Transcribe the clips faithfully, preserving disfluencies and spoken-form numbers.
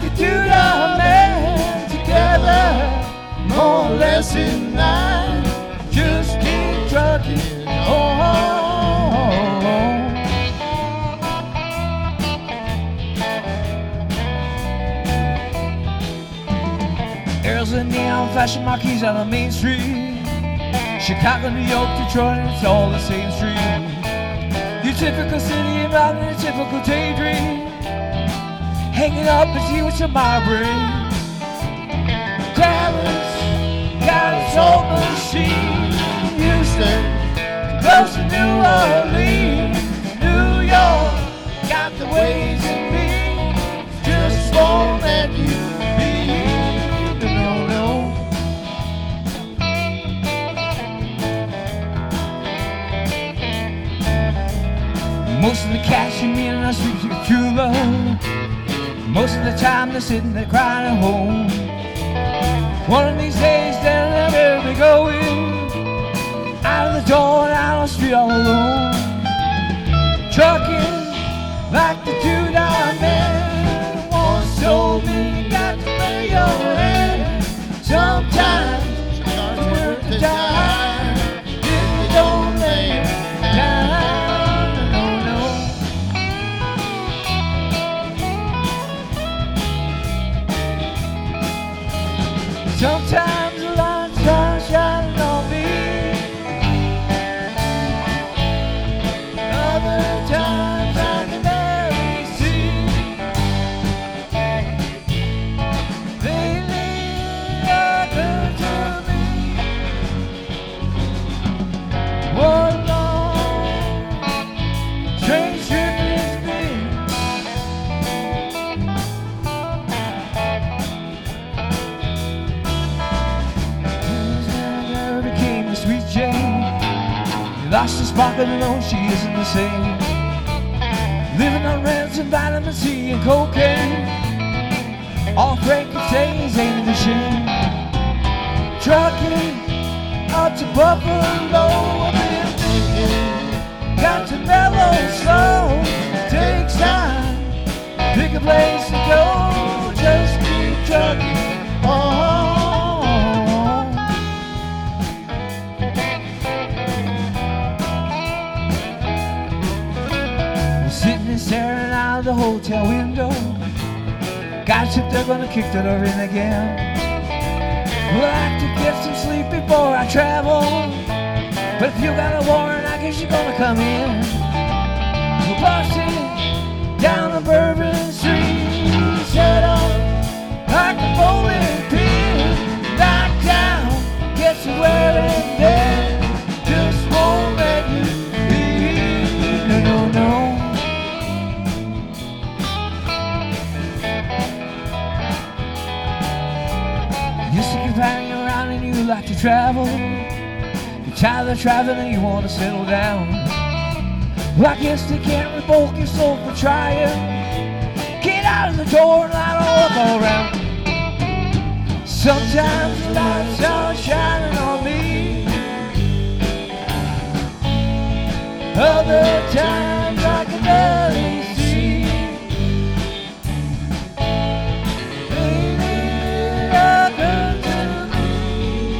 a two-dollar man together, more or less in line. Just keep trucking on. There's a neon flashing marquees on the main street. Chicago, New York, Detroit, it's all the same street. Your typical city involved in a typical daydream, hanging up and see what tomorrow brings. Dallas got its own machine. Houston goes to New Orleans. New York got the ways and means, just won't let you be. No, no. Most of the cash you meet on the streets are true love. Most of the time they're sitting there crying at home. One of these days they'll never be going out of the door and out on the street all alone. Trucking like the two-dollar man once told me, you got to pay your hand. Sometimes it's worth the time if you don't lay it down. No, no. Sometimes the lights are shining on me. Other times I can barely see. Lately you're good to me. One long train trip it's been. Never became the sweet Jane. You lost the spark and alone, she isn't the same. Living on rents and vitamin C and cocaine. All Frank can say is ain't it a shame. Trucking up to Buffalo, I've been thinking, got to mellow slow. Takes time, pick a place to go, just keep trucking on. Sitting and staring out of the hotel window. Guys if they're gonna kick the door in again. Well, I like to get some sleep before I travel, but if you got a warrant, I guess you're gonna come in. We're busting down the Bourbon Street, set up like a bowling pin, knocked down, gets you wearing dead, just won't let you be. No, no, no. Used to keep hanging around and you like to travel. You're tired of traveling and you want to settle down. Well, I guess they can't revoke your soul for trying. Get out of the door and light all up all around. Sometimes the lights are shining on me. Other times I can barely see. Lately you're good to me.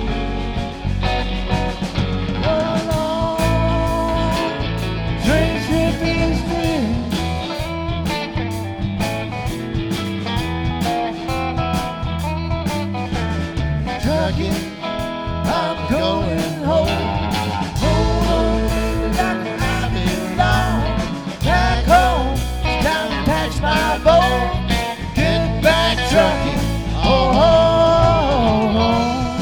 One long train trip is been. Trucking, I'm going home. Hold on, baby, got to have it long. Back home, it's time to patch my boat. Get back trucking, oh, oh, oh.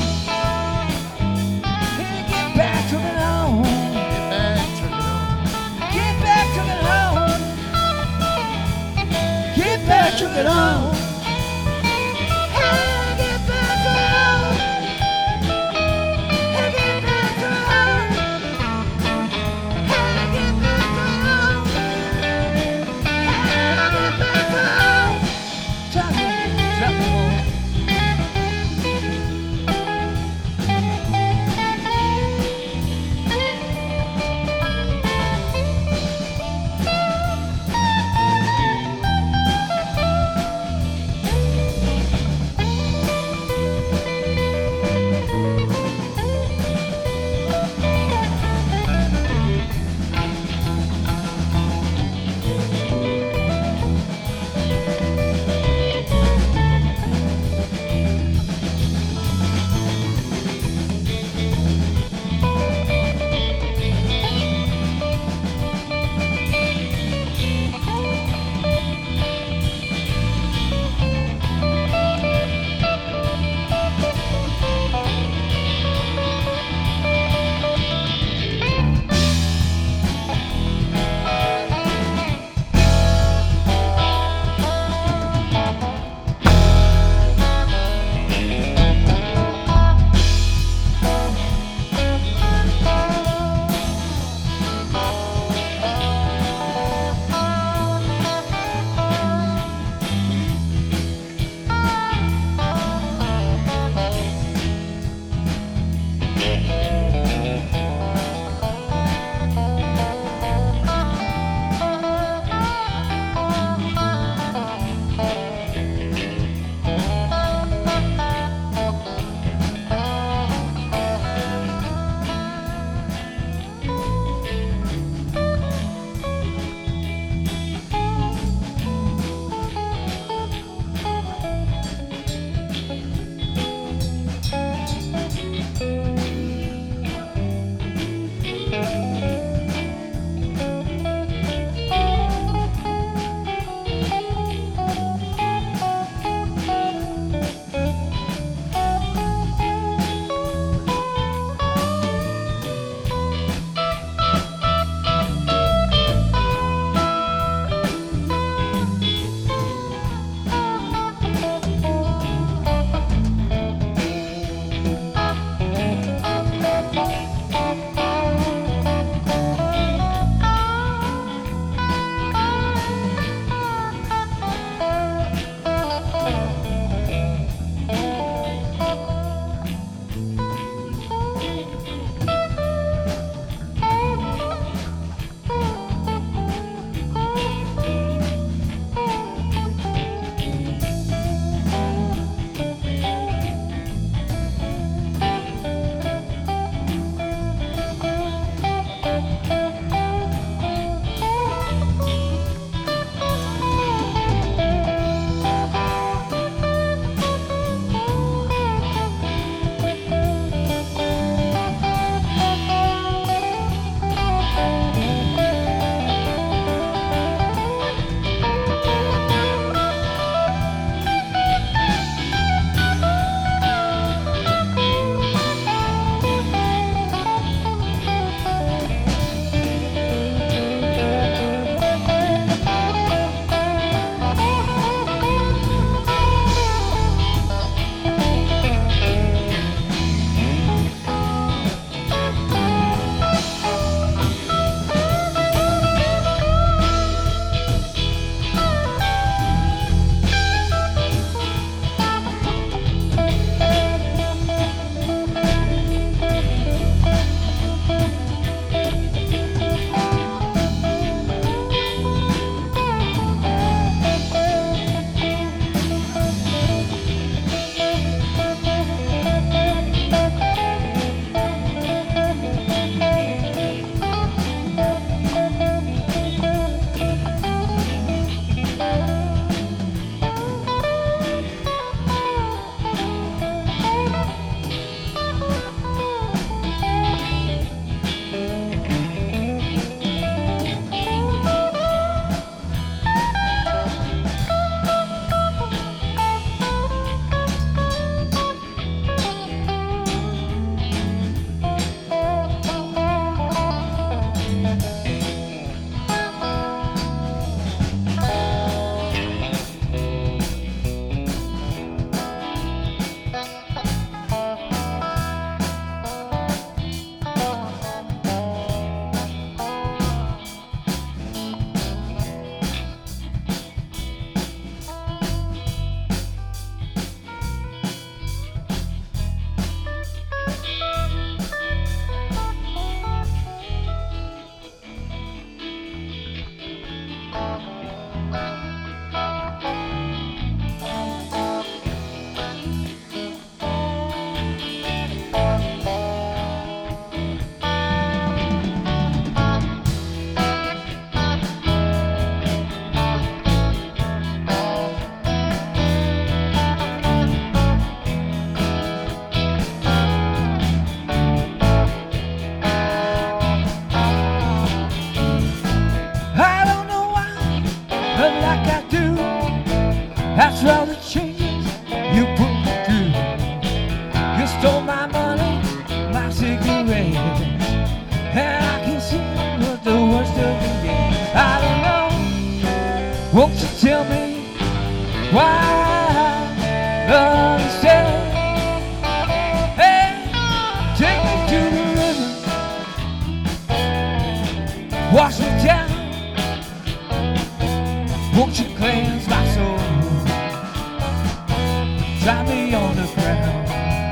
Hey, get back trucking home. Get back trucking home. Get back trucking home. Hey, get back trucking home. Hey, get back trucking home. Hey, get back trucking home. Hey, get back trucking home. Trucking, trucking. all the changes you put me through. You stole my money, my cigarettes, and I can see what the worst of you get. I don't know, won't you tell me why love is dead? Hey, take me to the river, wash me down. Won't you cleanse my soul? Dry me on the ground.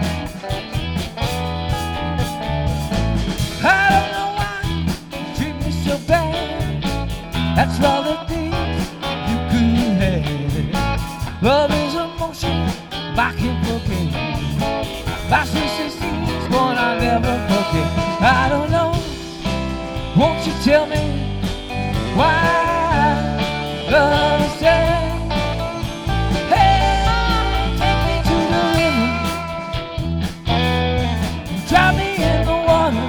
I don't know why you treat me so bad. That's all the things you could have. Love is emotion, I can't forget. My sweet sixteen's one I'll never forget. I don't know, won't you tell me why love is dead? Hey, take me to the river, drop me in the water.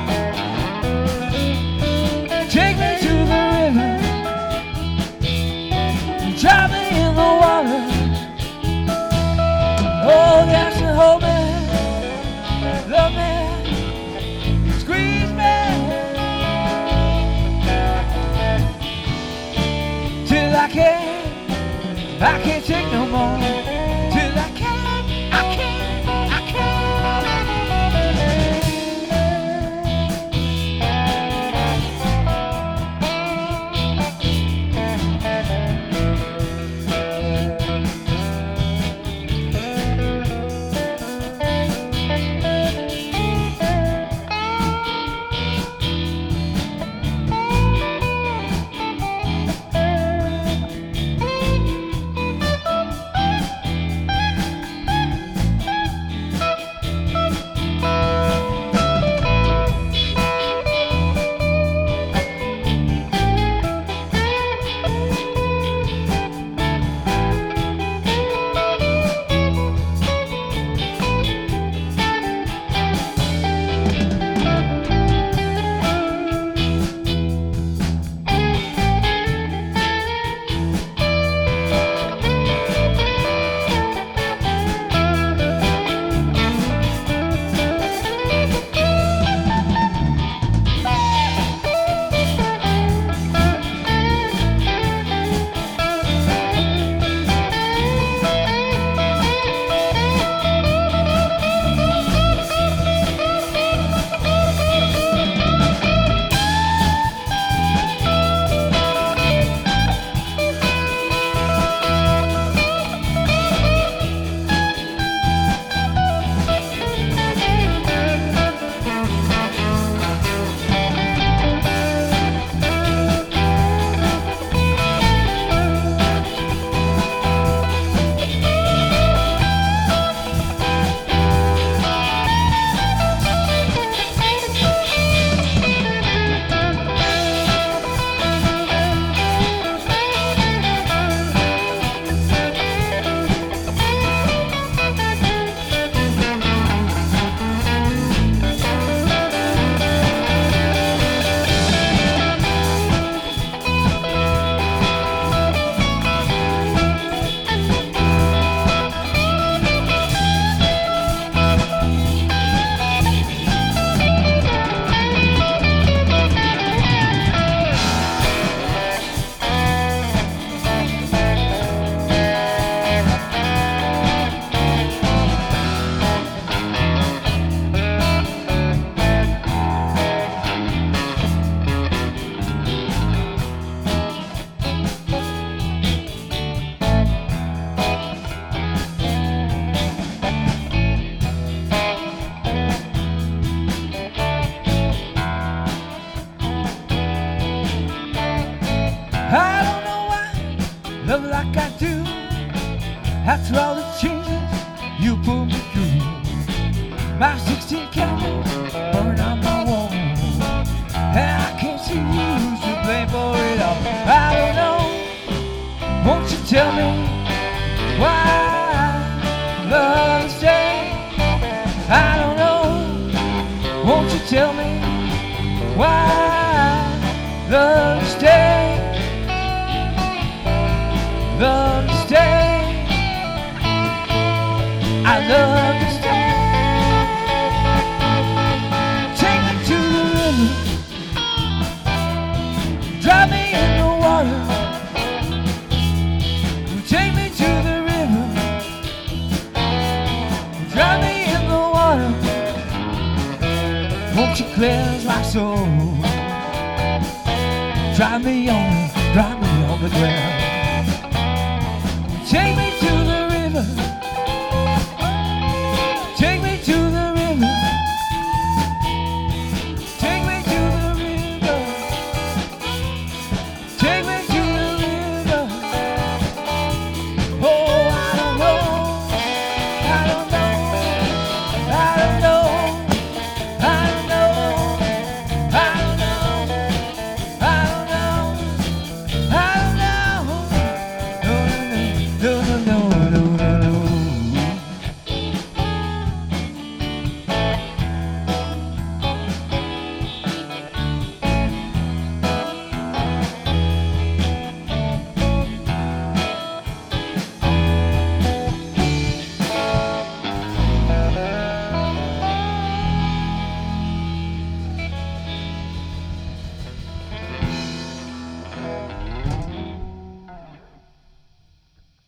Take me to the river, drop me in the water. Oh, that's the hold me, love me, squeeze me till I can't, I can't take no more. Till I can't, I can't, I can't. love like I do. After all the changes you put me through, my sixteen candles burn on my wall, and I can't see who's to blame for it all. I don't know, won't you tell me why love stays? I don't know, won't you tell me why love stays? Love stays. I love to stay. Take me to the river, drive me in the water. Take me to the river, drive me in the water. Won't you cleanse my soul? Drive me on, drive me on the ground. Take me